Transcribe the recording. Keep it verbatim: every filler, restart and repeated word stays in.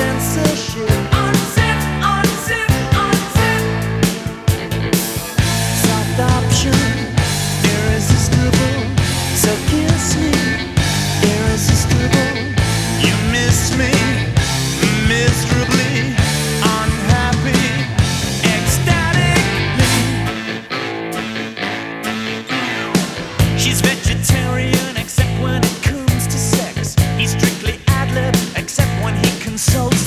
censorship. Unzip, unzip, unzip. Soft option, irresistible. So kiss me, irresistible. You miss me miserably, unhappy, ecstatically. She's vegetarian except when it comes to sex. He's strictly ad lib except when he consults